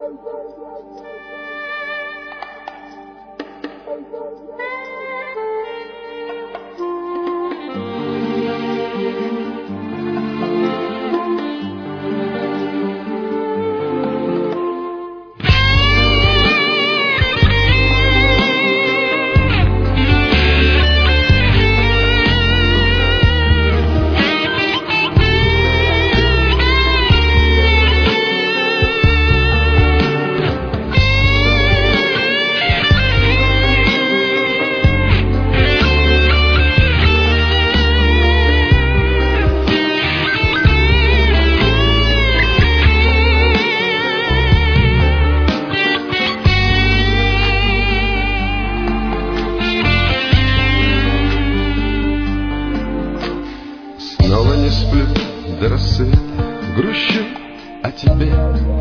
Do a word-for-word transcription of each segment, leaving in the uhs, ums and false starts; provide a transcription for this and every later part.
Снова не сплю до рассвета, грущу о тебе.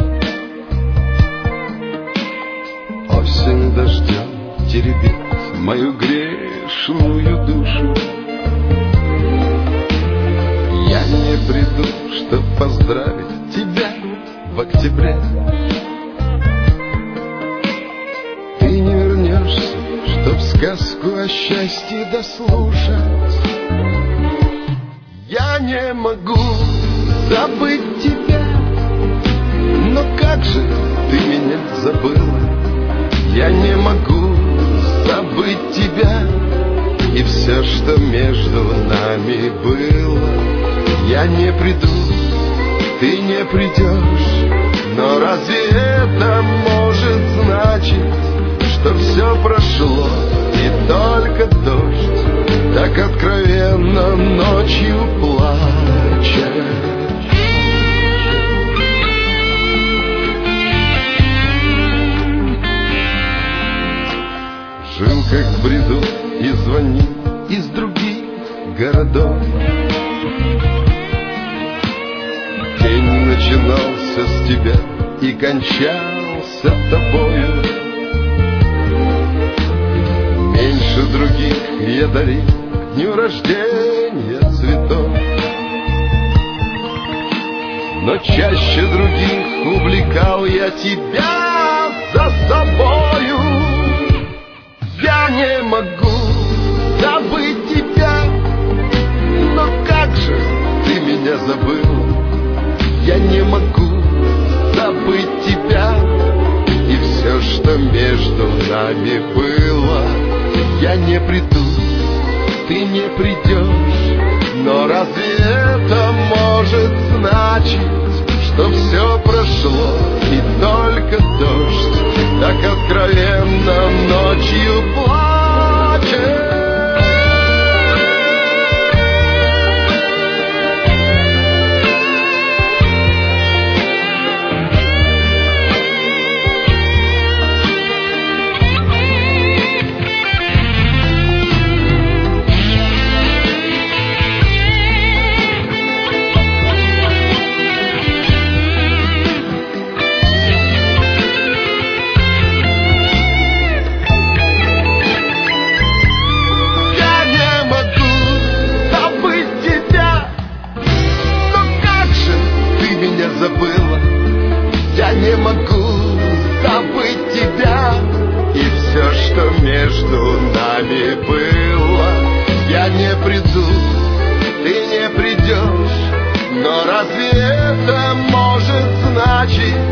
Осень дождем теребит мою грешную душу. Я не приду, чтоб поздравить тебя в октябре. Ты не вернешься, чтоб сказку о счастье дослушать. Я не могу забыть тебя, но как же ты меня забыла? Я не могу забыть тебя и все, что между нами было. Я не приду, ты не придешь, но разве это может значить, что все прошло и только дождь так откровенно ночью плачет? Жил как в бреду и звонил из других городов. День начинался с тебя и кончался тобою. Меньше других я дарил к дню рождения цветов, но чаще других увлекал я тебя за собою. Я не могу забыть тебя, но как же ты меня забыл? Я не могу забыть тебя и все, что между нами было. Я не приду, ты не придешь, но разве это может значить, что все прошло и только дождь так откровенно ночью плачет? Забыла. Я не могу забыть тебя и все, что между нами было. Я не приду, ты не придешь, но разве это может значить,